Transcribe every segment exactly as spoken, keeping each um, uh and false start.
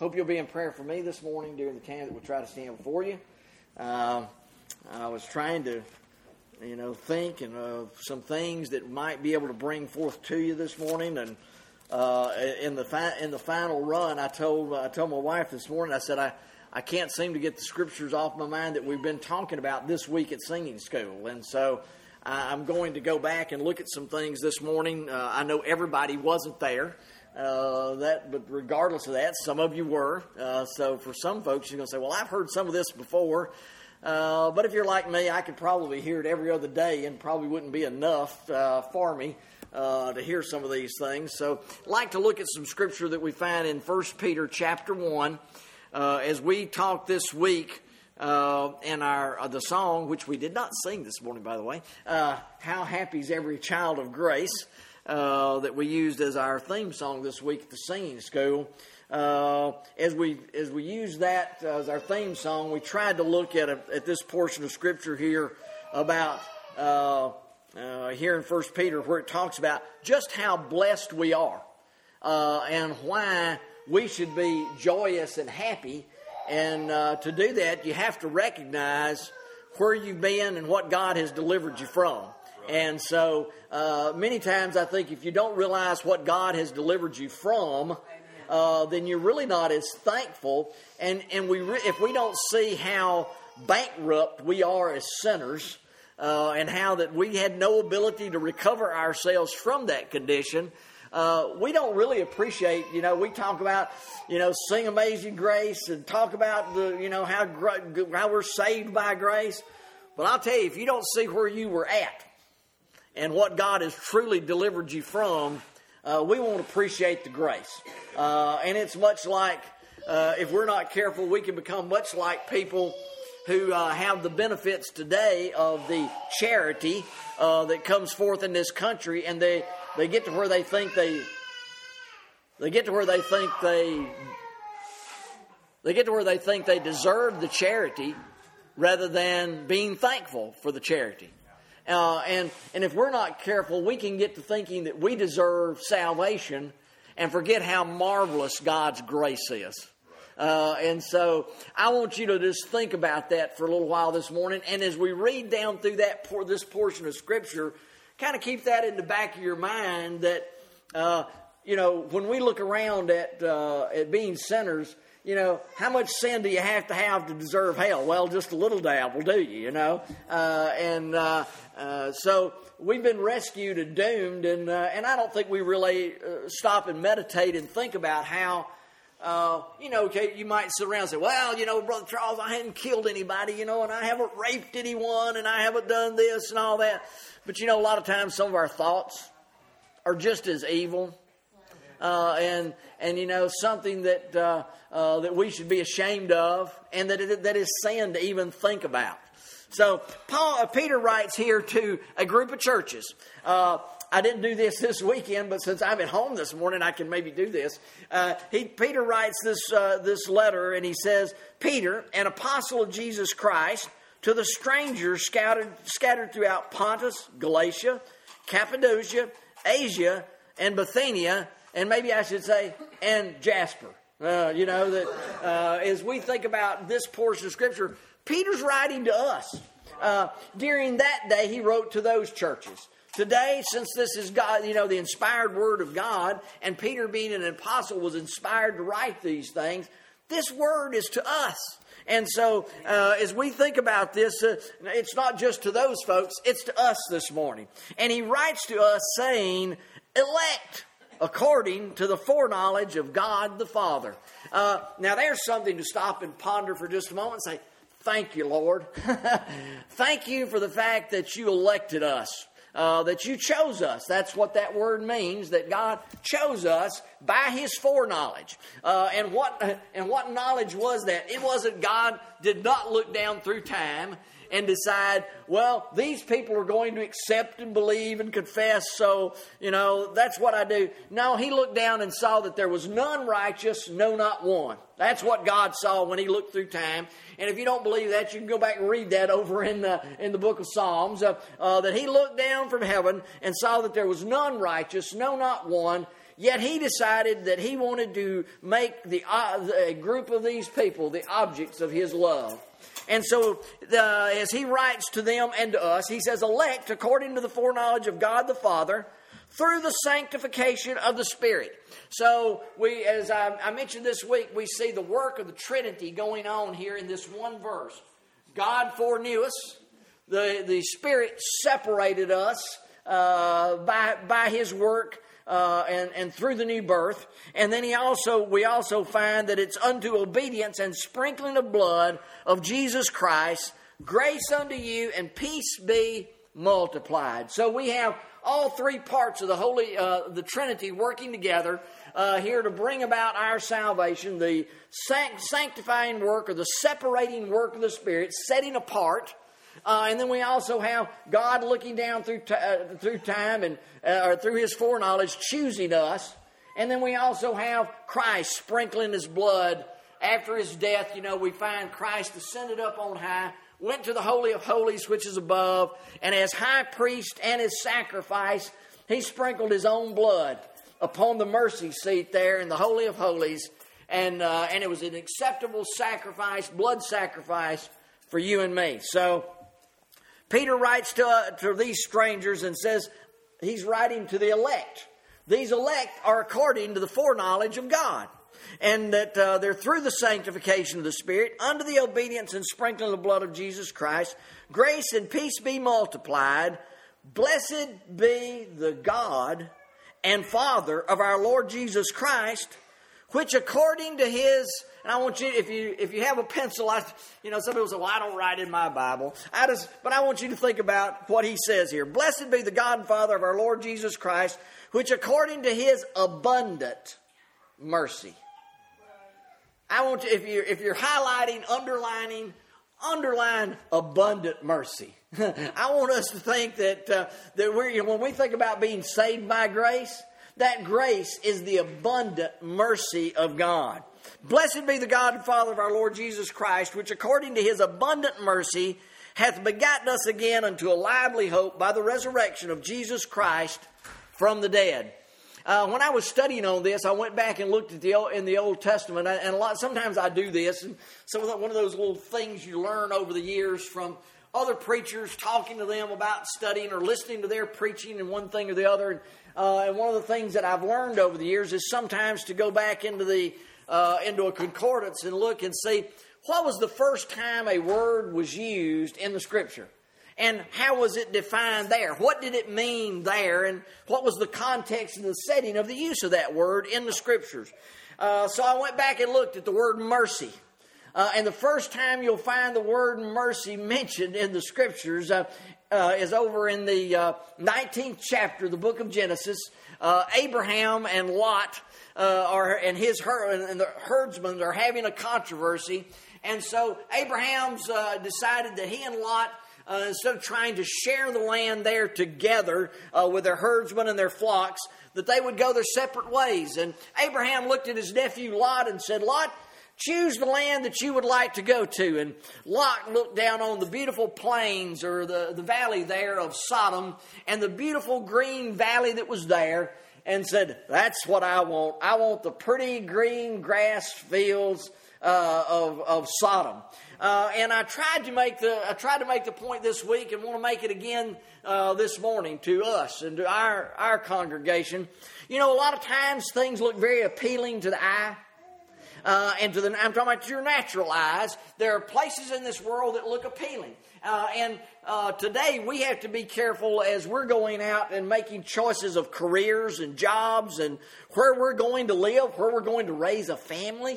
hope you'll be in prayer for me this morning during the time that we'll try to stand before you. Uh, I was trying to, you know, think and uh, some things that might be able to bring forth to you this morning. And uh, in the fi- in the final run, I told uh, I told my wife this morning. I said I. I can't seem to get the scriptures off my mind that we've been talking about this week at singing school. And so I'm going to go back and look at some things this morning. Uh, I know everybody wasn't there, uh, that, but regardless of that, some of you were. Uh, so for some folks, you're going to say, well, I've heard some of this before. Uh, but if you're like me, I could probably hear it every other day and probably wouldn't be enough uh, for me uh, to hear some of these things. So I'd like to look at some scripture that we find in First Peter chapter one. Uh, as we talked this week uh, in our uh, the song, which we did not sing this morning, by the way, uh, "How Happy's Every Child of Grace," uh, that we used as our theme song this week at the singing school. Uh, as we as we used that as our theme song, we tried to look at a, at this portion of Scripture here about uh, uh, here in First Peter, where it talks about just how blessed we are uh, and why we should be joyous and happy. And uh, to do that, you have to recognize where you've been and what God has delivered you from. And so uh, many times I think if you don't realize what God has delivered you from, uh, then you're really not as thankful. And, and we re- if we don't see how bankrupt we are as sinners, uh, and how that we had no ability to recover ourselves from that condition, Uh, we don't really appreciate, you know, we talk about, you know, sing Amazing Grace and talk about, the, you know, how, how we're saved by grace. But I'll tell you, if you don't see where you were at and what God has truly delivered you from, uh, we won't appreciate the grace. Uh, and it's much like, uh, if we're not careful, we can become much like people who uh, have the benefits today of the charity uh, that comes forth in this country, and they They get to where they think they, they get to where they think they, they get to where they think they deserve the charity rather than being thankful for the charity. Uh, and, and if we're not careful, we can get to thinking that we deserve salvation and forget how marvelous God's grace is. Uh, and so I want you to just think about that for a little while this morning. And as we read down through that por- this portion of Scripture, kind of keep that in the back of your mind that, uh, you know, when we look around at uh, at being sinners, you know, how much sin do you have to have to deserve hell? Well, just a little dab will do you, you know. Uh, and uh, uh, so we've been rescued and doomed, and uh, and I don't think we really uh, stop and meditate and think about how, uh, you know, okay, you might sit around and say, well, you know, Brother Charles, I haven't killed anybody, you know, and I haven't raped anyone, and I haven't done this and all that. But, you know, a lot of times some of our thoughts are just as evil. Uh, and, and you know, something that uh, uh, that we should be ashamed of, and that it, that is sin to even think about. So Paul, uh, Peter writes here to a group of churches. Uh, I didn't do this this weekend, but since I'm at home this morning, I can maybe do this. Uh, he, Peter writes this uh, this letter, and he says, Peter, an apostle of Jesus Christ, to the strangers scattered, scattered throughout Pontus, Galatia, Cappadocia, Asia, and Bithynia, and maybe I should say, and Jasper. Uh, you know, that uh, as we think about this portion of Scripture, Peter's writing to us. Uh, during that day, he wrote to those churches. Today, since this is God, you know, the inspired Word of God, and Peter being an apostle was inspired to write these things, this Word is to us. And so, uh, as we think about this, uh, it's not just to those folks, it's to us this morning. And he writes to us saying, elect according to the foreknowledge of God the Father. Uh, now, there's something to stop and ponder for just a moment and say, thank you, Lord. Thank you for the fact that you elected us. Uh, that you chose us. That's what that word means, that God chose us by His foreknowledge. Uh, and what and what knowledge was that? It wasn't God did not look down through time and decide, well, these people are going to accept and believe and confess, so, you know, that's what I do. No, He looked down and saw that there was none righteous, no, not one. That's what God saw when He looked through time. And if you don't believe that, you can go back and read that over in the, in the book of Psalms, uh, uh, that He looked down from heaven and saw that there was none righteous, no, not one. yet he decided that he wanted to make the uh, a group of these people the objects of his love. And so uh, as he writes to them and to us, he says, elect according to the foreknowledge of God the Father, through the sanctification of the Spirit. So we, as I, I mentioned this week, we see the work of the Trinity going on here in this one verse. God foreknew us. The, the Spirit separated us uh, by, by His work uh, and, and through the new birth. And then he also we also find that it's unto obedience and sprinkling of blood of Jesus Christ, grace unto you and peace be multiplied. So we have all three parts of the Holy, uh, the Trinity working together uh, here to bring about our salvation. The sanct- sanctifying work or the separating work of the Spirit, setting apart. Uh, and then we also have God looking down through t- uh, through time and uh, or through His foreknowledge, choosing us. And then we also have Christ sprinkling His blood after His death. You know, we find Christ ascended up on high, went to the Holy of Holies, which is above, and as high priest and His sacrifice, He sprinkled His own blood upon the mercy seat there in the Holy of Holies, and uh, and it was an acceptable sacrifice, blood sacrifice for you and me. So Peter writes to, uh, to these strangers and says he's writing to the elect. These elect are according to the foreknowledge of God. And that uh, they're through the sanctification of the Spirit, under the obedience and sprinkling of the blood of Jesus Christ. Grace and peace be multiplied. Blessed be the God and Father of our Lord Jesus Christ, which according to His, and I want you, if you if you have a pencil, I, you know, some people say, well, I don't write in my Bible. I just, but I want you to think about what he says here. Blessed be the God and Father of our Lord Jesus Christ, which according to His abundant mercy. I want you, if you're, if you're highlighting, underlining, underline abundant mercy. I want us to think that, uh, that we're, when we think about being saved by grace, that grace is the abundant mercy of God. Blessed be the God and Father of our Lord Jesus Christ, which according to His abundant mercy hath begotten us again unto a lively hope by the resurrection of Jesus Christ from the dead. Uh, when I was studying on this, I went back and looked at the old, in the Old Testament, and a lot. Sometimes I do this, and some of the, one of those little things you learn over the years from other preachers, talking to them about studying or listening to their preaching and one thing or the other. And, uh, and one of the things that I've learned over the years is sometimes to go back into the uh, into a concordance and look and see what was the first time a word was used in the Scripture. And how was it defined there? What did it mean there? And what was the context and the setting of the use of that word in the Scriptures? Uh, so I went back and looked at the word mercy. Uh, and the first time you'll find the word mercy mentioned in the Scriptures uh, uh, is over in the uh, nineteenth chapter of the book of Genesis. Uh, Abraham and Lot uh, are, and his her- and the herdsmen are having a controversy. And so Abraham's uh, decided that he and Lot, Uh, instead of trying to share the land there together uh, with their herdsmen and their flocks, that they would go their separate ways. And Abraham looked at his nephew Lot and said, Lot, choose the land that you would like to go to. And Lot looked down on the beautiful plains or the, the valley there of Sodom and the beautiful green valley that was there and said, that's what I want. I want the pretty green grass fields uh, of, of Sodom. Uh, and I tried to make the I tried to make the point this week, and want to make it again uh, this morning to us and to our our congregation. You know, a lot of times things look very appealing to the eye, uh, and to the I'm talking about your natural eyes. There are places in this world that look appealing, uh, and uh, today we have to be careful as we're going out and making choices of careers and jobs and where we're going to live, where we're going to raise a family.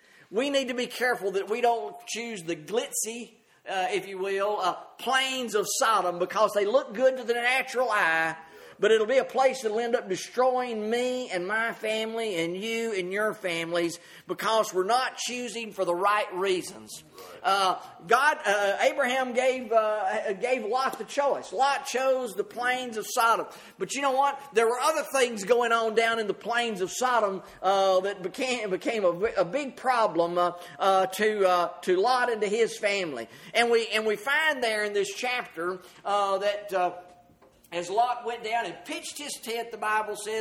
We need to be careful that we don't choose the glitzy, uh, if you will, uh, plains of Sodom because they look good to the natural eye, but it'll be a place that'll end up destroying me and my family and you and your families because we're not choosing for the right reasons. Uh, God, uh, Abraham gave uh, gave Lot the choice. Lot chose the plains of Sodom. But you know what? There were other things going on down in the plains of Sodom uh, that became became a, a big problem uh, uh, to uh, to Lot and to his family. And we and we find there in this chapter uh, that uh, as Lot went down and pitched his tent, the Bible says,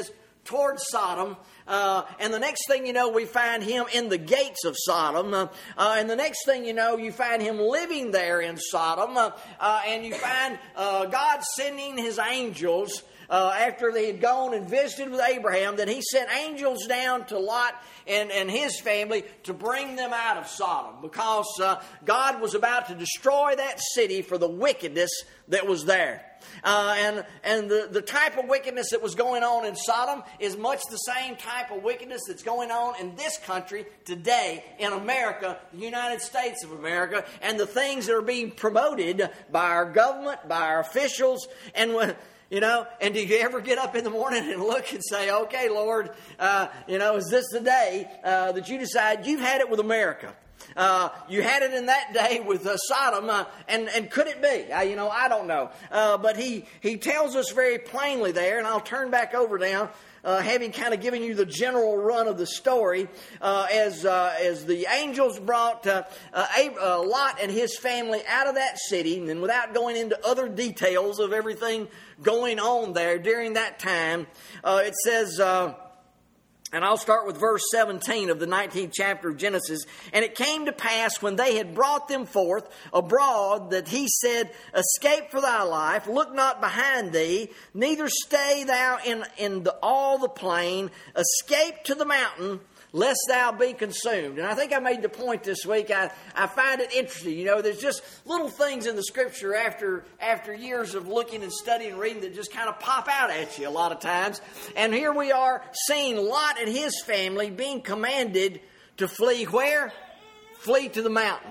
towards Sodom. Uh, and the next thing you know, we find him in the gates of Sodom. Uh, uh, and the next thing you know, you find him living there in Sodom. Uh, uh, and you find uh, God sending his angels uh, after they had gone and visited with Abraham, that he sent angels down to Lot and, and his family to bring them out of Sodom, because uh, God was about to destroy that city for the wickedness that was there. Uh, and and the, the type of wickedness that was going on in Sodom is much the same type of wickedness that's going on in this country today, in America, the United States of America, and the things that are being promoted by our government, by our officials. And when, you know, and do you ever get up in the morning and look and say, okay, Lord, uh, you know, is this the day uh, that you decide you've had it with America? Uh, you had it in that day with uh, Sodom, uh, and, and could it be? Uh, you know, I don't know. Uh, but he, he tells us very plainly there, and I'll turn back over now, uh, having kind of given you the general run of the story, uh, as uh, as the angels brought uh, uh, uh, Lot and his family out of that city, and without going into other details of everything going on there during that time, uh, it says... Uh, And I'll start with verse seventeen of the nineteenth chapter of Genesis. And it came to pass, when they had brought them forth abroad, that he said, escape for thy life, look not behind thee, neither stay thou in, in the, all the plain, escape to the mountain, lest thou be consumed. And I think I made the point this week. I, I find it interesting. You know, there's just little things in the Scripture after after years of looking and studying and reading that just kind of pop out at you a lot of times. And here we are seeing Lot and his family being commanded to flee where? Flee to the mountain.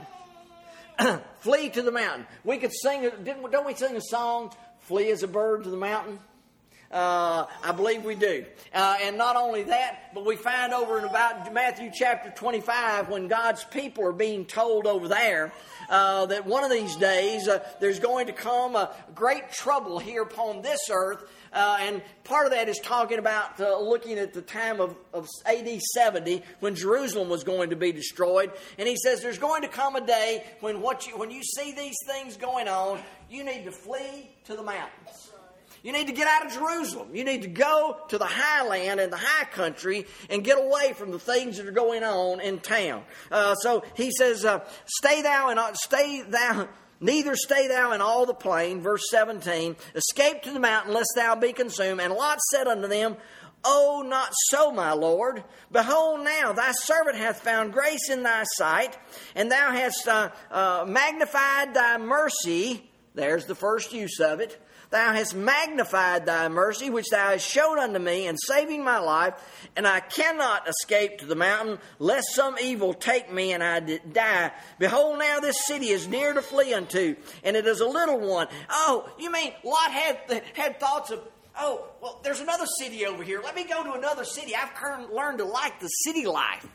Flee to the mountain. We could sing, didn't, don't we sing a song, Flee as a Bird to the Mountain? Uh, I believe we do. Uh, and not only that, but we find over in about Matthew chapter twenty-five, when God's people are being told over there uh, that one of these days uh, there's going to come a great trouble here upon this earth. Uh, and part of that is talking about uh, looking at the time of, of A D seventy, when Jerusalem was going to be destroyed. And he says there's going to come a day when what you, when you see these things going on, you need to flee to the mountains. You need to get out of Jerusalem. You need to go to the highland and the high country and get away from the things that are going on in town. Uh, so he says, uh, "Stay thou and stay thou, neither stay thou in all the plain." Verse seventeen. "Escape to the mountain, lest thou be consumed." And Lot said unto them, "Oh, not so, my Lord. Behold, now thy servant hath found grace in thy sight, and thou hast uh, uh, magnified thy mercy." There's the first use of it. "Thou hast magnified thy mercy, which thou hast showed unto me, in saving my life. And I cannot escape to the mountain, lest some evil take me and I die. Behold, now this city is near to flee unto, and it is a little one." Oh, you mean Lot had, had thoughts of, oh, well, there's another city over here. Let me go to another city. I've learned to like the city life.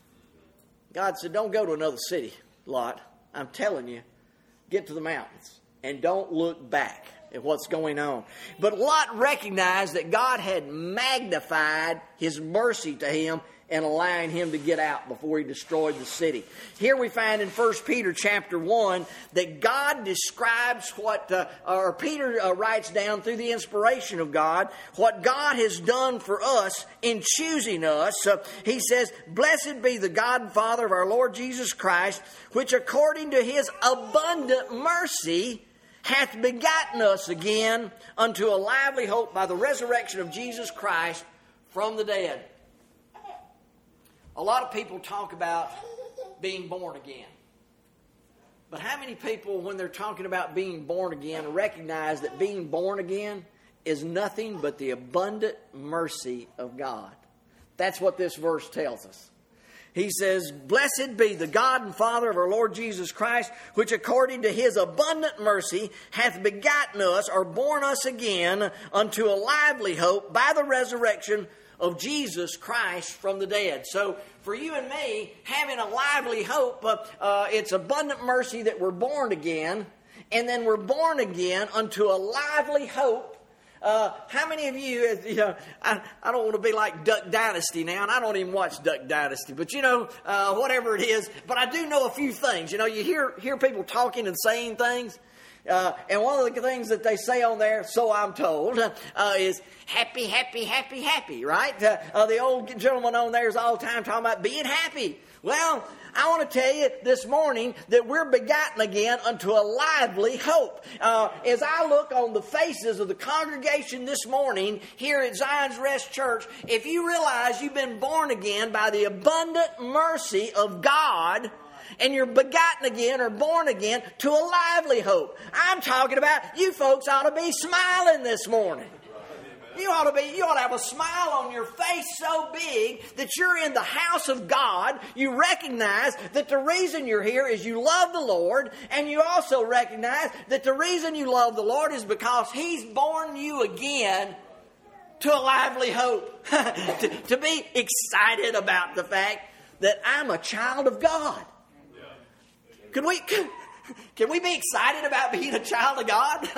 God said, don't go to another city, Lot. I'm telling you, get to the mountains and don't look back at what's going on. But Lot recognized that God had magnified his mercy to him and allowing him to get out before he destroyed the city. Here we find in First Peter chapter one that God describes what, uh, or Peter uh, writes down through the inspiration of God, what God has done for us in choosing us. Uh, he says, "Blessed be the God and Father of our Lord Jesus Christ, which according to his abundant mercy hath begotten us again unto a lively hope by the resurrection of Jesus Christ from the dead." A lot of people talk about being born again. But how many people, when they're talking about being born again, recognize that being born again is nothing but the abundant mercy of God? That's what this verse tells us. He says, "Blessed be the God and Father of our Lord Jesus Christ, which according to his abundant mercy hath begotten us," or born us again, "unto a lively hope by the resurrection of Jesus Christ from the dead." So for you and me, having a lively hope, uh, uh, it's abundant mercy that we're born again, and then we're born again unto a lively hope. Uh, how many of you, you know, I, I don't want to be like Duck Dynasty now, and I don't even watch Duck Dynasty, but you know, uh, whatever it is, but I do know a few things. You know, you hear, hear people talking and saying things, Uh, and one of the things that they say on there, so I'm told, uh, is happy, happy, happy, happy, right? Uh, uh, the old gentleman on there is all the time talking about being happy. Well, I want to tell you this morning that we're begotten again unto a lively hope. Uh, as I look on the faces of the congregation this morning here at Zion's Rest Church, if you realize you've been born again by the abundant mercy of God, and you're begotten again or born again to a lively hope. I'm talking about you folks ought to be smiling this morning. You ought to be, you ought to have a smile on your face so big that you're in the house of God. You recognize that the reason you're here is you love the Lord, and you also recognize that the reason you love the Lord is because He's born you again to a lively hope. to, to be excited about the fact that I'm a child of God. Could we, can we be excited about being a child of God?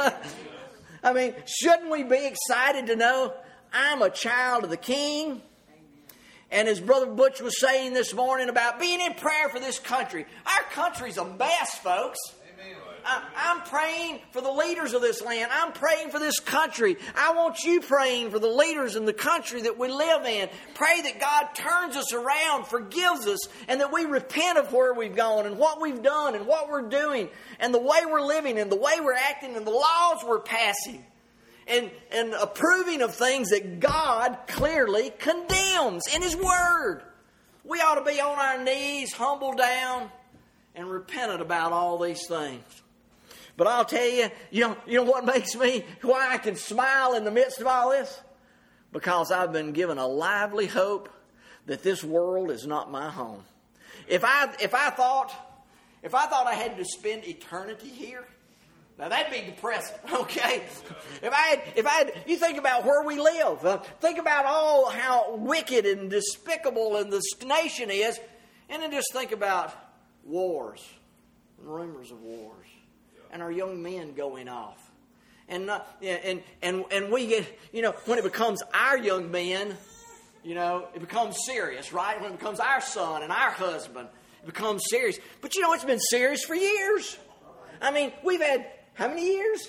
I mean, shouldn't we be excited to know I'm a child of the King? And as Brother Butch was saying this morning about being in prayer for this country, our country's a mess, folks. I, I'm praying for the leaders of this land. I'm praying for this country. I want you praying for the leaders in the country that we live in. Pray that God turns us around, forgives us, and that we repent of where we've gone and what we've done and what we're doing and the way we're living and the way we're acting and the laws we're passing and, and approving of things that God clearly condemns in His Word. We ought to be on our knees, humble down, and repentant about all these things. But I'll tell you, you know, you know what makes me, why I can smile in the midst of all this? Because I've been given a lively hope that this world is not my home. If I, if I thought, if I thought I had to spend eternity here, now that'd be depressing, okay? If I had, if I had, you think about where we live. Uh, think about all how wicked and despicable and this nation is, and then just think about wars and rumors of wars. And our young men going off. And, uh, and, and, and we get, you know, when it becomes our young men, you know, it becomes serious, right? When it becomes our son and our husband, it becomes serious. But, you know, it's been serious for years. I mean, we've had, how many years?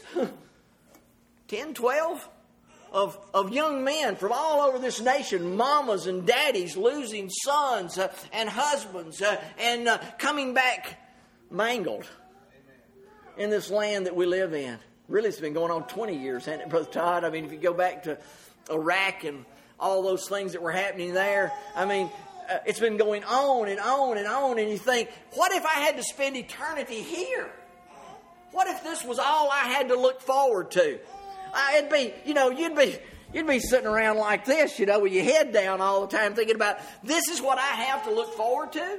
ten, twelve? Of, of young men from all over this nation, mamas and daddies losing sons uh, and husbands uh, and uh, coming back mangled in this land that we live in. Really, it's been going on twenty years, hasn't it, Brother Todd? I mean, if you go back to Iraq and all those things that were happening there, I mean, uh, it's been going on and on and on, and you think, what if I had to spend eternity here? What if this was all I had to look forward to? Uh, it'd be, you know, you'd be... You'd be sitting around like this, you know, with your head down all the time thinking about, this is what I have to look forward to?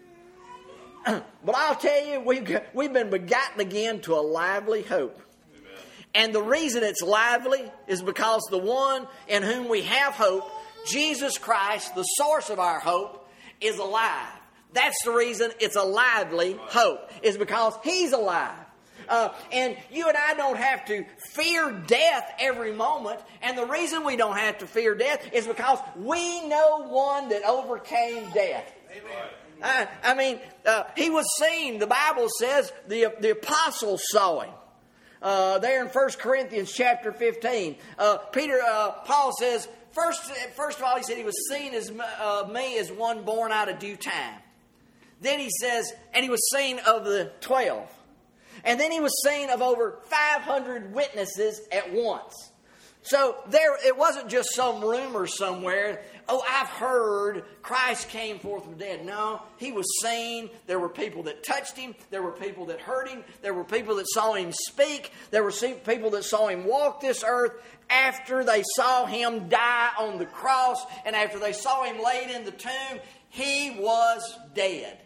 But I'll tell you, we've, we've been begotten again to a lively hope. Amen. And the reason it's lively is because the one in whom we have hope, Jesus Christ, the source of our hope, is alive. That's the reason it's a lively hope, is because He's alive. Uh, and you and I don't have to fear death every moment. And the reason we don't have to fear death is because we know one that overcame death. Amen. I, I mean, uh, He was seen, the Bible says, the, the apostles saw Him. Uh, there in First Corinthians chapter fifteen. Uh, Peter, uh, Paul says, first, first of all, he said He was seen as uh, me as one born out of due time. Then he says, and He was seen of the twelve. And then He was seen of over five hundred witnesses at once. So there, it wasn't just some rumor somewhere. Oh, I've heard Christ came forth from the dead. No, He was seen. There were people that touched Him. There were people that heard Him. There were people that saw Him speak. There were people that saw Him walk this earth after they saw Him die on the cross. And after they saw Him laid in the tomb, He was dead.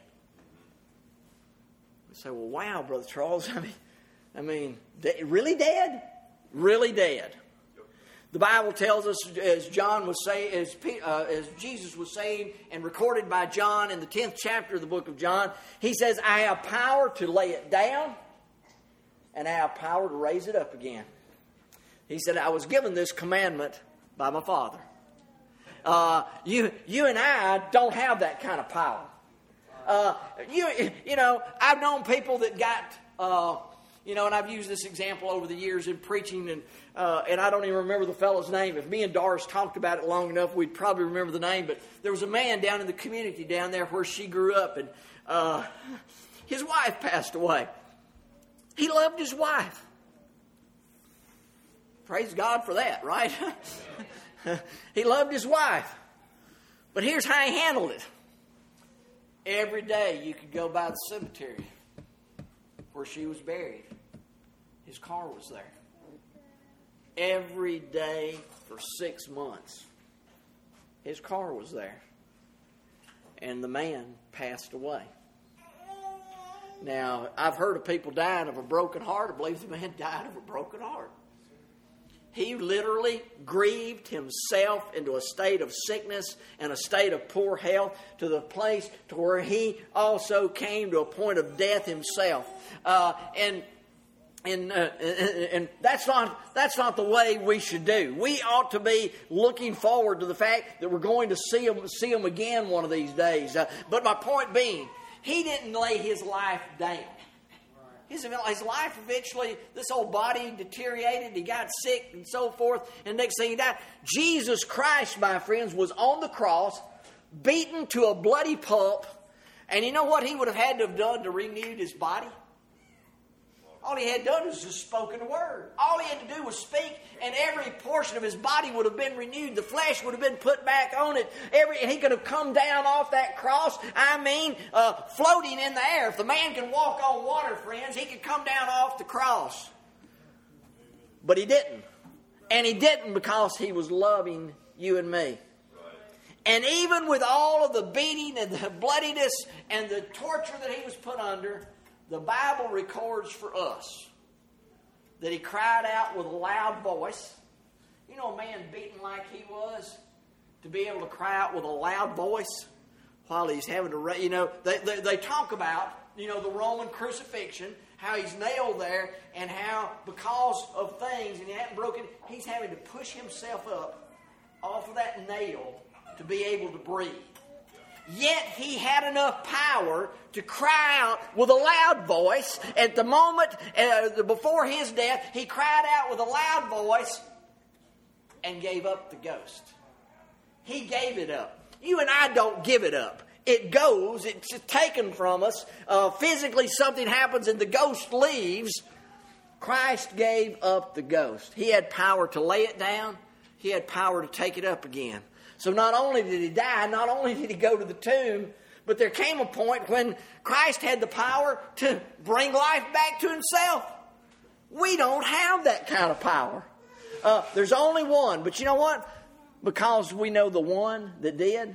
You say, well, wow, Brother Charles. I mean, I mean, really dead? Really dead. The Bible tells us, as John was saying, as, uh, as Jesus was saying, and recorded by John in the tenth chapter of the book of John, He says, I have power to lay it down, and I have power to raise it up again. He said, I was given this commandment by my Father. Uh, you, you and I don't have that kind of power. Uh, you, you know, I've known people that got uh, You know, and I've used this example over the years in preaching, and uh, and I don't even remember the fellow's name. If me and Doris talked about it long enough, we'd probably remember the name. But there was a man down in the community down there where she grew up, and uh, his wife passed away. He loved his wife. Praise God for that, right? He loved his wife. But here's how he handled it. Every day you could go by the cemetery where she was buried. His car was there. Every day for six months, his car was there. And the man passed away. Now, I've heard of people dying of a broken heart. I believe the man died of a broken heart. He literally grieved himself into a state of sickness and a state of poor health to the place to where he also came to a point of death himself. Uh, and and, uh, and and that's not that's not the way we should do. We ought to be looking forward to the fact that we're going to see him see him again one of these days. Uh, but my point being, he didn't lay his life down. His, his life eventually, this old body deteriorated, he got sick and so forth, and next thing he died. Jesus Christ, my friends, was on the cross, beaten to a bloody pulp, and you know what he would have had to have done to renew his body? All he had done was just spoken a word. All he had to do was speak, and every portion of his body would have been renewed. The flesh would have been put back on it. Every, and he could have come down off that cross, I mean, uh, floating in the air. If the man can walk on water, friends, he could come down off the cross. But he didn't. And he didn't because he was loving you and me. And even with all of the beating and the bloodiness and the torture that he was put under, the Bible records for us that he cried out with a loud voice. You know, a man beaten like he was, to be able to cry out with a loud voice while he's having to, you know, they, they, they talk about, you know, the Roman crucifixion, how he's nailed there, and how because of things, and he hadn't broken, he's having to push himself up off of that nail to be able to breathe. Yet he had enough power to cry out with a loud voice. At the moment, uh, before his death, he cried out with a loud voice and gave up the ghost. He gave it up. You and I don't give it up. It goes, it's taken from us. Uh, physically, something happens and the ghost leaves. Christ gave up the ghost. He had power to lay it down. He had power to take it up again. So not only did he die, not only did he go to the tomb, but there came a point when Christ had the power to bring life back to himself. We don't have that kind of power. Uh, there's only one. But you know what? Because we know the one that did,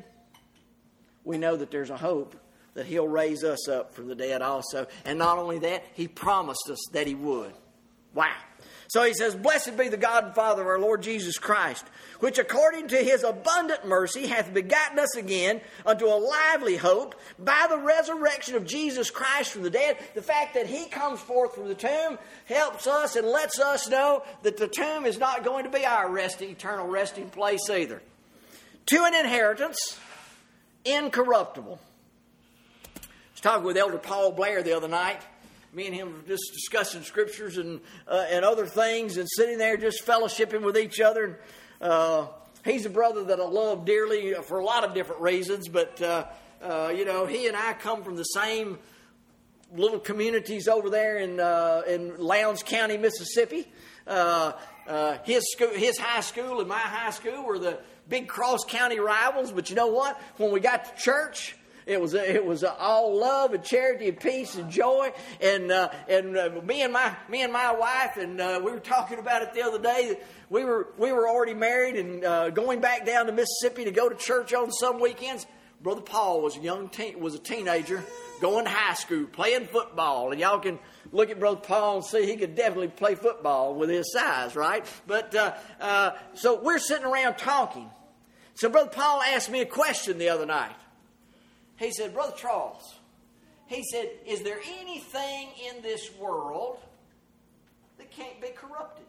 we know that there's a hope that he'll raise us up from the dead also. And not only that, he promised us that he would. Wow. So he says, "Blessed be the God and Father of our Lord Jesus Christ, which according to his abundant mercy hath begotten us again unto a lively hope by the resurrection of Jesus Christ from the dead." The fact that he comes forth from the tomb helps us and lets us know that the tomb is not going to be our resting, eternal resting place either. To an inheritance incorruptible. I was talking with Elder Paul Blair the other night. Me and him were just discussing scriptures and uh, and other things and sitting there just fellowshipping with each other. Uh, he's a brother that I love dearly for a lot of different reasons. But, uh, uh, you know, he and I come from the same little communities over there in uh, in Lowndes County, Mississippi. Uh, uh, his school, his high school and my high school were the big cross county rivals. But you know what? When we got to church, It was a, it was a all love and charity and peace and joy, and uh, and uh, me and my me and my wife, and uh, we were talking about it the other day. We were we were already married and uh, going back down to Mississippi to go to church on some weekends. Brother Paul was a young teen, was a teenager going to high school playing football, and y'all can look at Brother Paul and see he could definitely play football with his size, right? But uh, uh, so we're sitting around talking. So Brother Paul asked me a question the other night. He said, "Brother Charles," he said, "is there anything in this world that can't be corrupted?"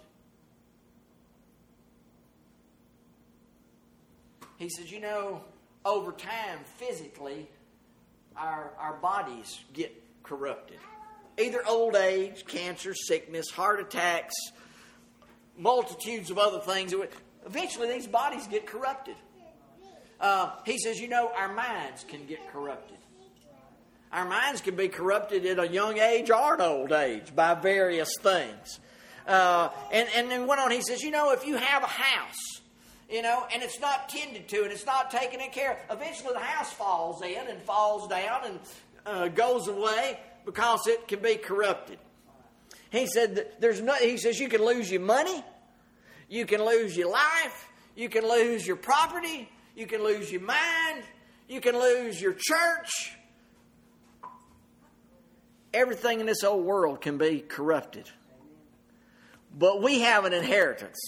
He says, "You know, over time, physically, our, our bodies get corrupted. either old age, cancer, sickness, heart attacks, multitudes of other things. Eventually, these bodies get corrupted. Uh, he says, you know, our minds can get corrupted. Our minds can be corrupted at a young age or an old age by various things. Uh, and, and then went on, he says, you know, if you have a house, you know, and it's not tended to and it's not taken care of, eventually the house falls in and falls down and uh, goes away because it can be corrupted. He said, that there's no, he says, you can lose your money, you can lose your life, you can lose your property, you can lose your mind, you can lose your church. Everything in this old world can be corrupted. But we have an inheritance.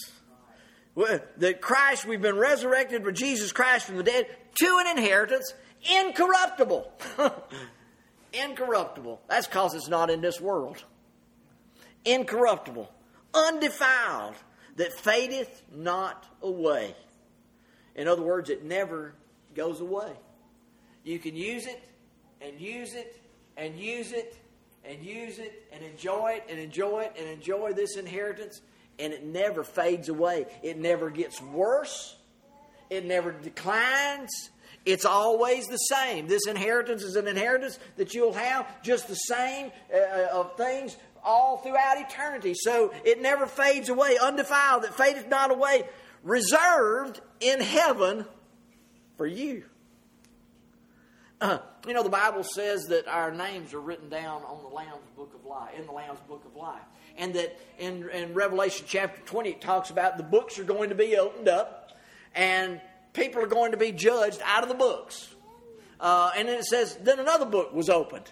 That Christ, we've been resurrected with Jesus Christ from the dead to an inheritance incorruptible. Incorruptible. That's because it's not in this world. Incorruptible. Undefiled. That fadeth not away. In other words, it never goes away. You can use it and use it and use it and use it and enjoy it and enjoy it and enjoy this inheritance, and it never fades away. It never gets worse. It never declines. It's always the same. This inheritance is an inheritance that you'll have just the same uh, of things all throughout eternity. So it never fades away. Undefiled, that fadeth not away. Reserved in heaven for you. Uh, you know, the Bible says that our names are written down on the Lamb's Book of Life, in the Lamb's Book of Life. And that in, in Revelation chapter twenty, it talks about the books are going to be opened up and people are going to be judged out of the books. Uh, and then it says, then another book was opened,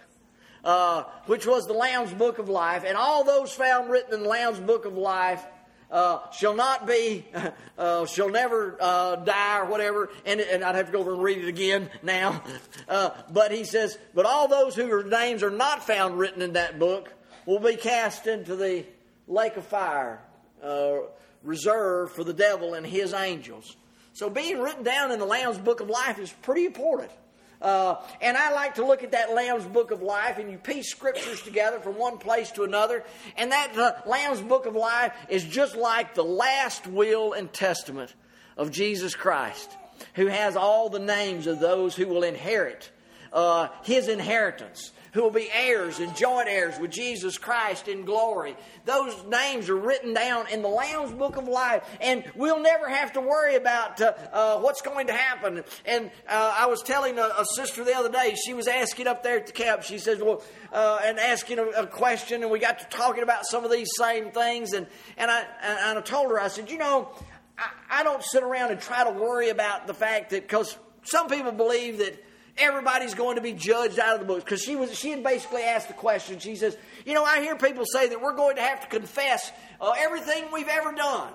uh, which was the Lamb's Book of Life. And all those found written in the Lamb's Book of Life Uh, shall not be, uh, shall never uh, die or whatever. And, and I'd have to go over and read it again now. Uh, but he says, but all those whose names are not found written in that book will be cast into the lake of fire, uh, reserved for the devil and his angels. So being written down in the Lamb's Book of Life is pretty important. Uh, and I like to look at that Lamb's Book of Life, and you piece scriptures together from one place to another. And that uh, Lamb's Book of Life is just like the last will and testament of Jesus Christ, who has all the names of those who will inherit uh, his inheritance, who will be heirs and joint heirs with Jesus Christ in glory. Those names are written down in the Lamb's Book of Life, and we'll never have to worry about uh, uh, what's going to happen. And uh, I was telling a, a sister the other day, she was asking up there at the camp, she says, well, uh, and asking a, a question, and we got to talking about some of these same things, and, and, I, and I told her, I said, you know, I, I don't sit around and try to worry about the fact that, because some people believe that everybody's going to be judged out of the books. Because she was, she had basically asked the question. She says, you know, I hear people say that we're going to have to confess uh, everything we've ever done.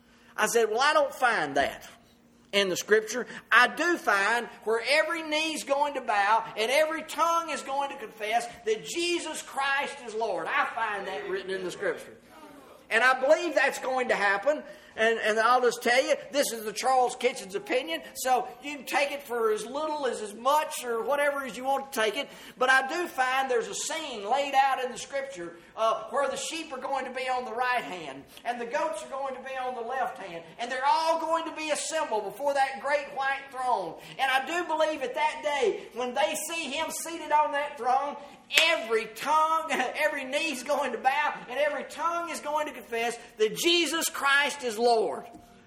I said, well, I don't find that in the Scripture. I do find where every knee's going to bow and every tongue is going to confess that Jesus Christ is Lord. I find that written in the Scripture. And I believe that's going to happen. And, and I'll just tell you, this is the Charles Kitchens opinion, so you can take it for as little as as much or whatever as you want to take it. But I do find there's a scene laid out in the Scripture uh, where the sheep are going to be on the right hand and the goats are going to be on the left hand, and they're all going to be assembled before that great white throne. And I do believe at that day, when they see him seated on that throne, every tongue, every knee is going to bow, and every tongue is going to confess that Jesus Christ is Lord.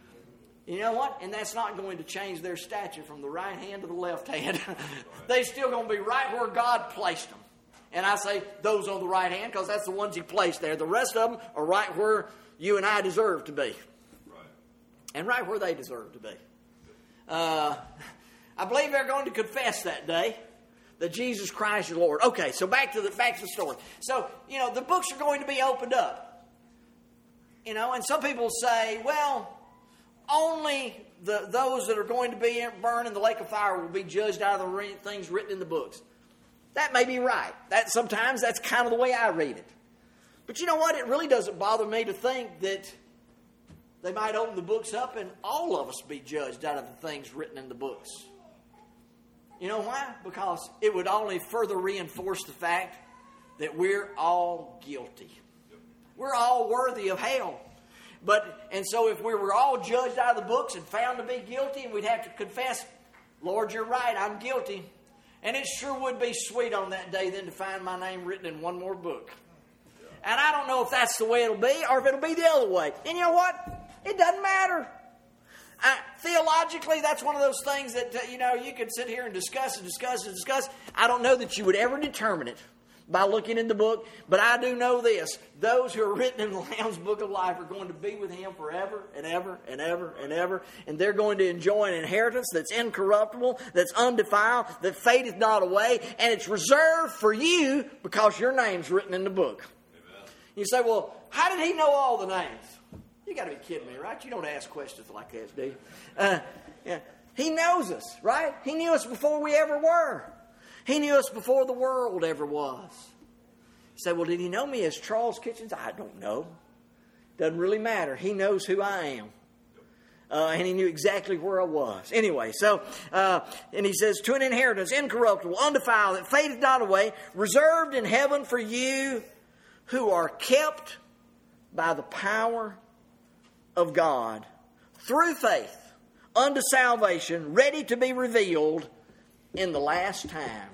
You know what? And that's not going to change their stature from the right hand to the left hand. They're still going to be right where God placed them. And I say those on the right hand because that's the ones He placed there. The rest of them are right where you and I deserve to be. Right. And right where they deserve to be. Uh, I believe they're going to confess that day that Jesus Christ is Lord. Okay, so back to the back to the story. So, you know, the books are going to be opened up. You know, and some people say, well, only the those that are going to be burned in the lake of fire will be judged out of the things written in the books. That may be right. That sometimes that's kind of the way I read it. But you know what? It really doesn't bother me to think that they might open the books up and all of us be judged out of the things written in the books. You know why? Because it would only further reinforce the fact that we're all guilty. We're all worthy of hell. But, and so if we were all judged out of the books and found to be guilty, and we'd have to confess, Lord, you're right, I'm guilty. And it sure would be sweet on that day then to find my name written in one more book. And I don't know if that's the way it'll be or if it'll be the other way. And you know what? It doesn't matter. I, theologically, that's one of those things that, uh, you know, you could sit here and discuss and discuss and discuss. I don't know that you would ever determine it by looking in the book, but I do know this. Those who are written in the Lamb's Book of Life are going to be with Him forever and ever and ever and ever. And they're going to enjoy an inheritance that's incorruptible, that's undefiled, that fadeth not away, and it's reserved for you because your name's written in the book. Amen. You say, well, how did He know all the names? You got to be kidding me, right? You don't ask questions like that, do you? Uh, yeah. He knows us, right? He knew us before we ever were. He knew us before the world ever was. You say, well, did He know me as Charles Kitchens? I don't know. Doesn't really matter. He knows who I am. Uh, and He knew exactly where I was. Anyway, so, uh, and He says, to an inheritance, incorruptible, undefiled, that fadeth not away, reserved in heaven for you who are kept by the power of God through faith unto salvation, ready to be revealed in the last time.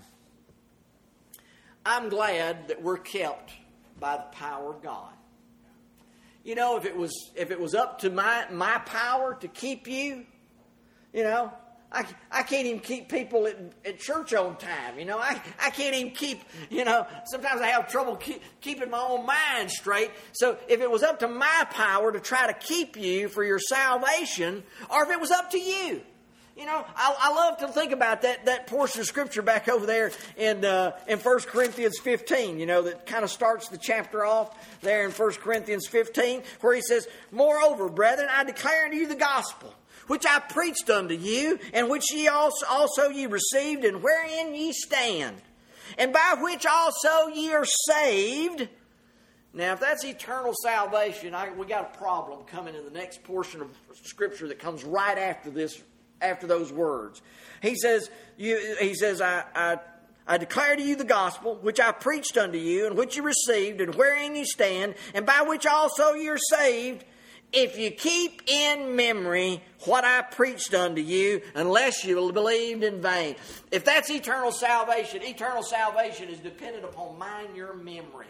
I'm glad that we're kept by the power of God. You know, if it was if it was up to my my power to keep you, you know, I, I can't even keep people at, at church on time. You know, I, I can't even keep, you know, sometimes I have trouble keep, keeping my own mind straight. So if it was up to my power to try to keep you for your salvation, or if it was up to you, you know, I, I love to think about that that portion of Scripture back over there in uh, in First Corinthians fifteen, you know, that kind of starts the chapter off there in First Corinthians fifteen, where he says, moreover, brethren, I declare unto you the gospel, which I preached unto you, and which ye also, also ye received, and wherein ye stand, and by which also ye are saved. Now, if that's eternal salvation, I, we got a problem coming in the next portion of Scripture that comes right after this. After those words, he says, you, he says, I, I, I declare to you the gospel, which I preached unto you, and which you received, and wherein you stand, and by which also you are saved, if you keep in memory what I preached unto you, unless you believed in vain. If that's eternal salvation, eternal salvation is dependent upon mine your memory.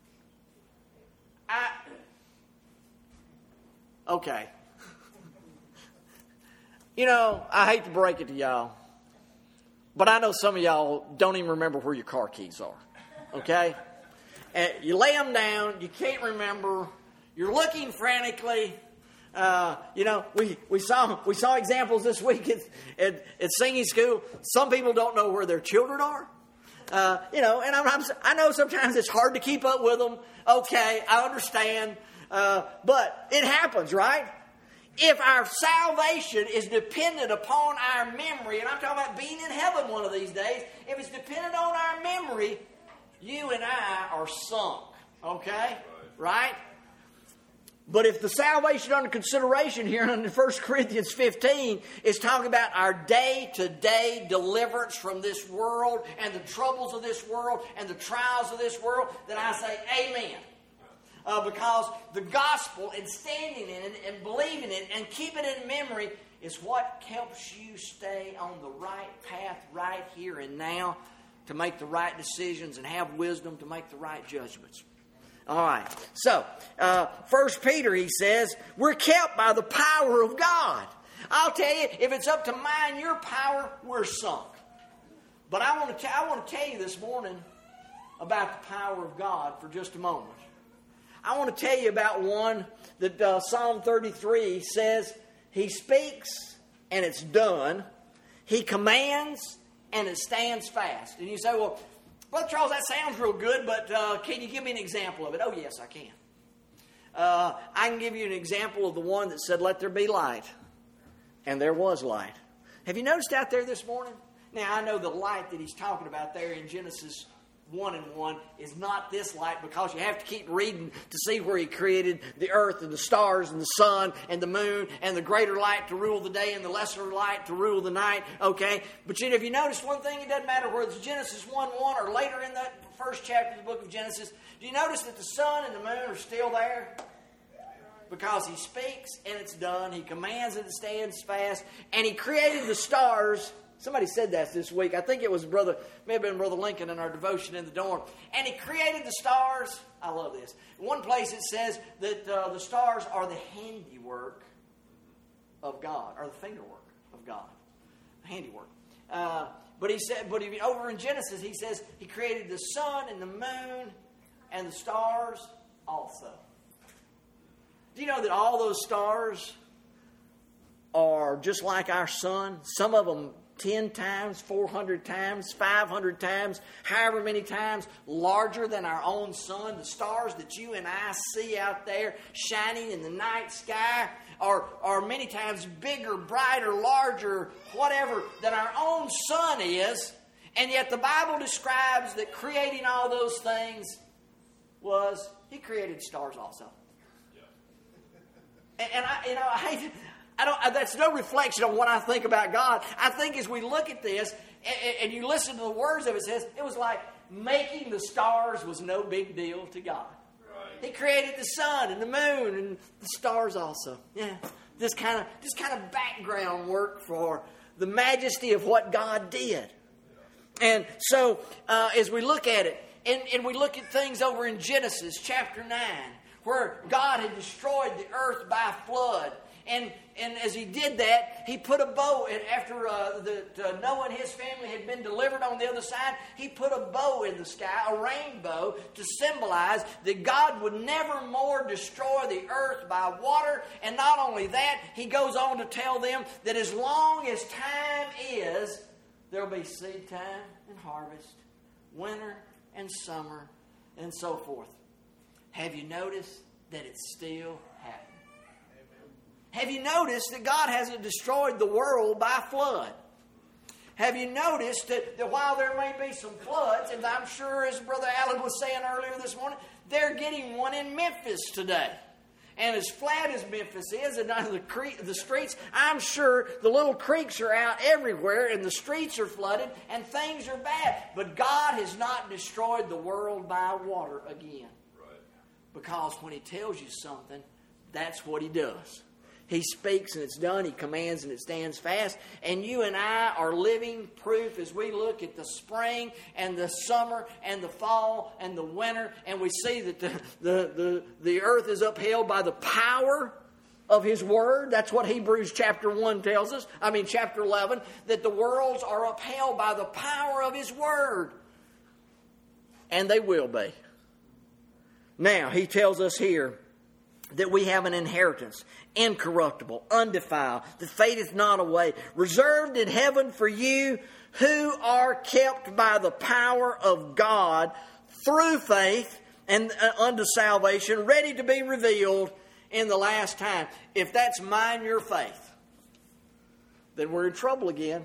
I, okay. You know, I hate to break it to y'all, but I know some of y'all don't even remember where your car keys are, okay? And you lay them down, you can't remember, you're looking frantically. Uh, you know, we, we saw we saw examples this week at, at, at singing school. Some people don't know where their children are. Uh, you know, and I'm, I'm, I know sometimes it's hard to keep up with them. Okay, I understand. Uh, but it happens, right? If our salvation is dependent upon our memory, and I'm talking about being in heaven one of these days, if it's dependent on our memory, you and I are sunk. Okay? Right? But if the salvation under consideration here in First Corinthians fifteen is talking about our day-to-day deliverance from this world and the troubles of this world and the trials of this world, then I say amen. Uh, because the gospel and standing in it and believing it and keeping it in memory is what helps you stay on the right path right here and now to make the right decisions and have wisdom to make the right judgments. All right. So, uh, First Peter, he says, we're kept by the power of God. I'll tell you, if it's up to mine, your power, we're sunk. But I want to, t- I want to tell you this morning about the power of God for just a moment. I want to tell you about one that uh, Psalm thirty-three says, He speaks and it's done. He commands and it stands fast. And you say, well, Brother Charles, that sounds real good, but uh, can you give me an example of it? Oh, yes, I can. Uh, I can give you an example of the one that said, let there be light. And there was light. Have you noticed out there this morning? Now, I know the light that he's talking about there in Genesis one and one is not this light, because you have to keep reading to see where he created the earth and the stars and the sun and the moon and the greater light to rule the day and the lesser light to rule the night. Okay, but you know, if you notice one thing, it doesn't matter whether it's Genesis one one or later in that first chapter of the book of Genesis, do you notice that the sun and the moon are still there? Because He speaks and it's done. He commands and it stands fast. And He created the stars. Somebody said that this week. I think it was Brother, may have been Brother Lincoln in our devotion in the dorm. And He created the stars. I love this. In one place it says that uh, the stars are the handiwork of God, or the fingerwork of God. Handiwork. Uh, but he said, but he, over in Genesis, He says He created the sun and the moon and the stars also. Do you know that all those stars are just like our sun? Some of them ten times, four hundred times, five hundred times, however many times larger than our own sun. The stars that you and I see out there shining in the night sky are, are many times bigger, brighter, larger, whatever, than our own sun is. And yet the Bible describes that creating all those things was, He created stars also. And, and I, you know, I hate I don't. That's no reflection on what I think about God. I think as we look at this and, and you listen to the words of it, it says it was like making the stars was no big deal to God. Right. He created the sun and the moon and the stars also. Yeah, this kind of this kind of background work for the majesty of what God did. And so uh, as we look at it, and, and we look at things over in Genesis chapter nine, where God had destroyed the earth by flood. And and as He did that, He put a bow, and after uh, the, uh, Noah and his family had been delivered on the other side, He put a bow in the sky, a rainbow, to symbolize that God would never more destroy the earth by water. And not only that, He goes on to tell them that as long as time is, there will be seed time and harvest, winter and summer, and so forth. Have you noticed that it's still happening? Have you noticed that God hasn't destroyed the world by flood? Have you noticed that, that while there may be some floods, and I'm sure, as Brother Allen was saying earlier this morning, they're getting one in Memphis today. And as flat as Memphis is, and the, creek, the streets, I'm sure the little creeks are out everywhere, and the streets are flooded, and things are bad. But God has not destroyed the world by water again. Right. Because when He tells you something, that's what He does. He speaks and it's done. He commands and it stands fast. And you and I are living proof as we look at the spring and the summer and the fall and the winter. And we see that the, the, the, the earth is upheld by the power of His Word. That's what Hebrews chapter one tells us. I mean chapter eleven. That the worlds are upheld by the power of His Word. And they will be. Now, He tells us here that we have an inheritance, incorruptible, undefiled, that fadeth not away, reserved in heaven for you who are kept by the power of God through faith and unto salvation, ready to be revealed in the last time. If that's mine, your faith, then we're in trouble again.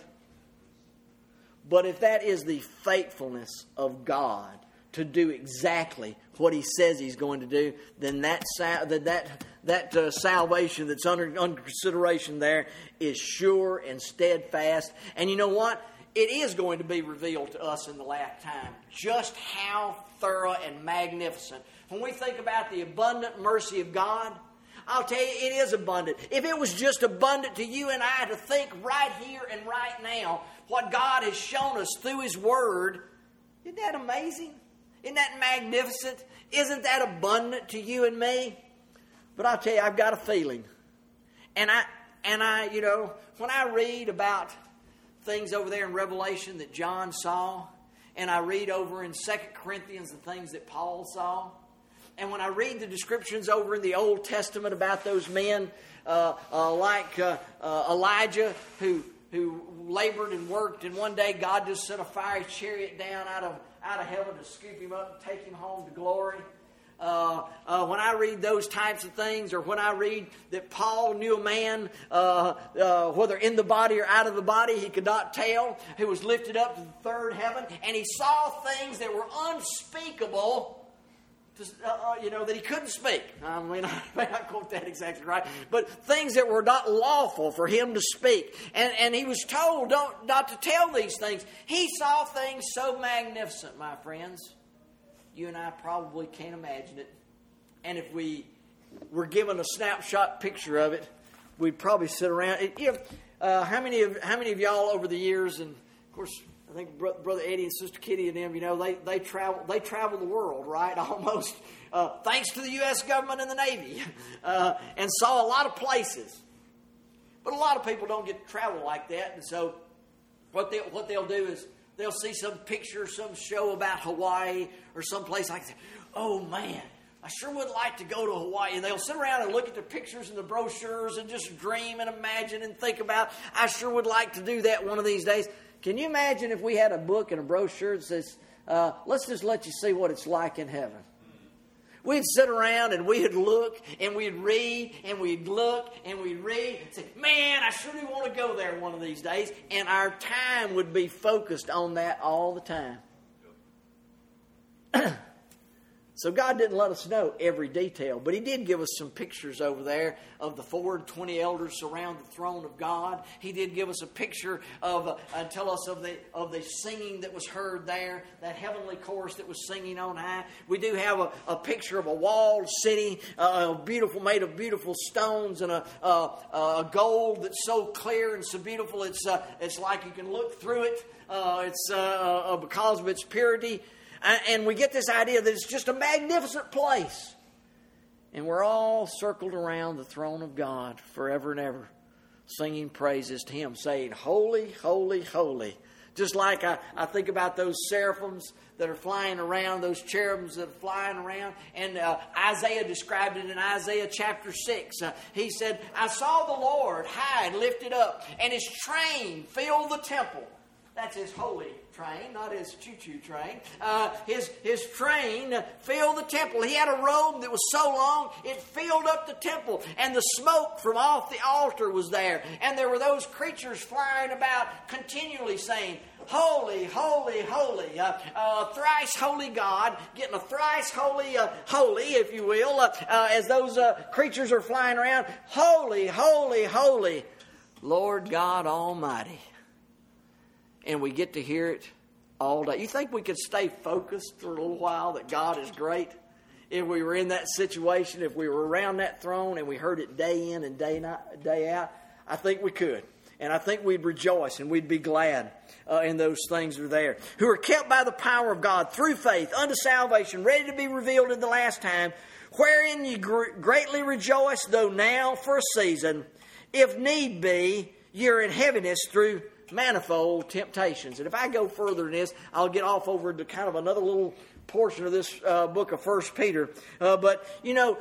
But if that is the faithfulness of God to do exactly what He says He's going to do, then that that that, that uh, salvation that's under, under consideration there is sure and steadfast. And you know what? It is going to be revealed to us in the last time just how thorough and magnificent. When we think about the abundant mercy of God, I'll tell you, it is abundant. If it was just abundant to you and I to think right here and right now what God has shown us through His Word, isn't that amazing? Isn't that magnificent? Isn't that abundant to you and me? But I'll tell you, I've got a feeling. And I, and I, you know, when I read about things over there in Revelation that John saw, and I read over in Second Corinthians the things that Paul saw, and when I read the descriptions over in the Old Testament about those men uh, uh, like uh, uh, Elijah who who labored and worked, and one day God just sent a fiery chariot down out of out of heaven to scoop him up and take him home to glory. Uh, uh, when I read those types of things, or when I read that Paul knew a man, uh, uh, whether in the body or out of the body, he could not tell, who was lifted up to the third heaven, and he saw things that were unspeakable, to, uh, you know, that he couldn't speak. I mean, I may not quote that exactly right, but things that were not lawful for him to speak. And, and he was told don't, not to tell these things. He saw things so magnificent, my friends, you and I probably can't imagine it. And if we were given a snapshot picture of it, we'd probably sit around. It, you know, uh, how many of how many of y'all over the years, and of course, I think Brother Eddie and Sister Kitty and them, you know, they they travel they travel the world, right? Almost uh, thanks to the U S government and the Navy, uh, and saw a lot of places. But a lot of people don't get to travel like that, and so what they what they'll do is they'll see some picture, some show about Hawaii or someplace like that. Oh man, I sure would like to go to Hawaii. And they'll sit around and look at the pictures and the brochures and just dream and imagine and think about, I sure would like to do that one of these days. Can you imagine if we had a book and a brochure that says, uh, let's just let you see what it's like in heaven? We'd sit around and we'd look and we'd read and we'd look and we'd read and say, man, I sure do want to go there one of these days. And our time would be focused on that all the time. So God didn't let us know every detail, but He did give us some pictures over there of the four and twenty elders surround the throne of God. He did give us a picture of, uh, and tell us of the of the singing that was heard there, that heavenly chorus that was singing on high. We do have a, a picture of a walled city, uh, beautiful, made of beautiful stones, and a, a, a gold that's so clear and so beautiful it's uh, it's like you can look through it. Uh, it's uh, uh, because of its purity. And we get this idea that it's just a magnificent place. And we're all circled around the throne of God forever and ever, singing praises to Him, saying, holy, holy, holy. Just like I, I think about those seraphims that are flying around, those cherubims that are flying around. And uh, Isaiah described it in Isaiah chapter six. Uh, he said, I saw the Lord high and lifted up, and His train filled the temple. That's His holy train, not His choo-choo train. Uh, his, his train filled the temple. He had a robe that was so long, it filled up the temple. And the smoke from off the altar was there. And there were those creatures flying about continually saying, holy, holy, holy. Uh, uh, thrice holy God, getting a thrice holy, uh, holy, if you will, uh, uh, as those uh, creatures are flying around. Holy, holy, holy, Lord God Almighty. And we get to hear it all day. You think we could stay focused for a little while that God is great? If we were in that situation, if we were around that throne and we heard it day in and day, not, day out, I think we could. And I think we'd rejoice and we'd be glad uh, in those things that are there. Who are kept by the power of God through faith unto salvation, ready to be revealed in the last time, wherein ye gr- greatly rejoice, though now for a season, if need be, you're in heaviness through manifold temptations. And if I go further in this, I'll get off over to kind of another little portion of this uh, book of First Peter. Uh, but, you know,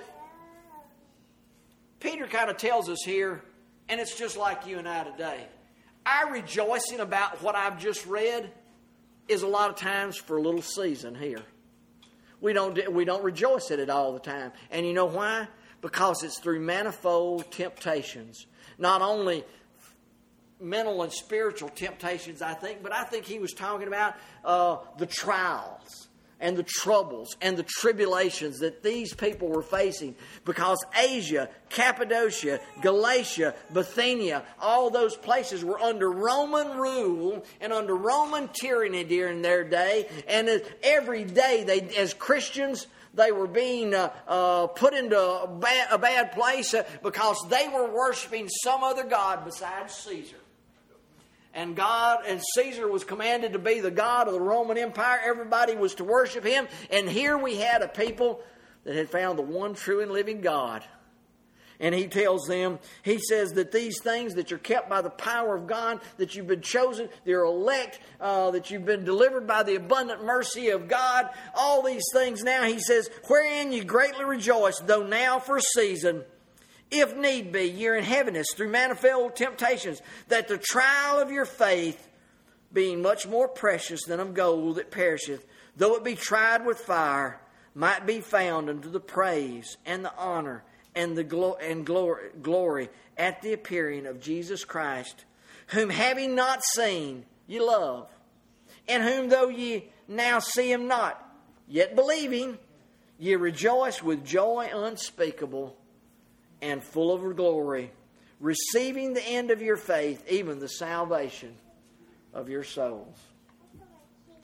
Peter kind of tells us here, and it's just like you and I today. Our rejoicing about what I've just read is a lot of times for a little season here. We don't, we don't rejoice at it all the time. And you know why? Because it's through manifold temptations. Not only mental and spiritual temptations, I think, but I think he was talking about uh, the trials and the troubles and the tribulations that these people were facing, because Asia, Cappadocia, Galatia, Bithynia, all those places were under Roman rule and under Roman tyranny during their day, and every day they, as Christians, they were being uh, uh, put into a bad, a bad place uh, because they were worshiping some other god besides Caesar. And God and Caesar was commanded to be the God of the Roman Empire. Everybody was to worship him. And here we had a people that had found the one true and living God. And he tells them, he says that these things that you're kept by the power of God, that you've been chosen, they're elect, uh, that you've been delivered by the abundant mercy of God, all these things now, he says, wherein you greatly rejoice, though now for a season, if need be, you're in heaviness through manifold temptations, that the trial of your faith, being much more precious than of gold that perisheth, though it be tried with fire, might be found unto the praise and the honor and the glo- and glory, glory at the appearing of Jesus Christ, whom having not seen, ye love, and whom though ye now see him not, yet believing, ye rejoice with joy unspeakable and full of glory, receiving the end of your faith, even the salvation of your souls.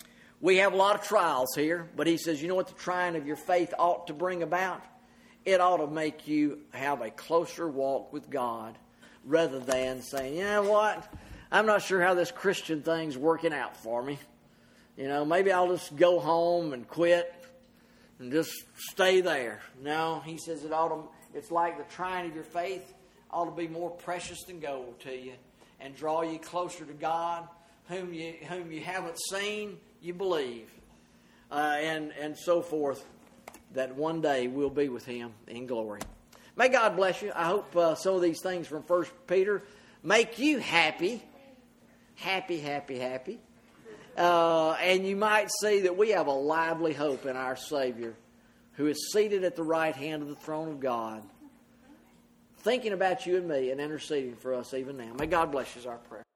We have a lot of trials here, but he says, you know what the trying of your faith ought to bring about? It ought to make you have a closer walk with God rather than saying, you know what, I'm not sure how this Christian thing's working out for me. You know, maybe I'll just go home and quit and just stay there. No, he says it ought to, it's like the trying of your faith ought to be more precious than gold to you and draw you closer to God, whom you whom you haven't seen, you believe, uh, and and so forth, that one day we'll be with him in glory. May God bless you. I hope uh, some of these things from First Peter make you happy, happy, happy, happy. Uh, and you might see that we have a lively hope in our Savior, who is seated at the right hand of the throne of God, thinking about you and me and interceding for us even now. May God bless you is our prayer.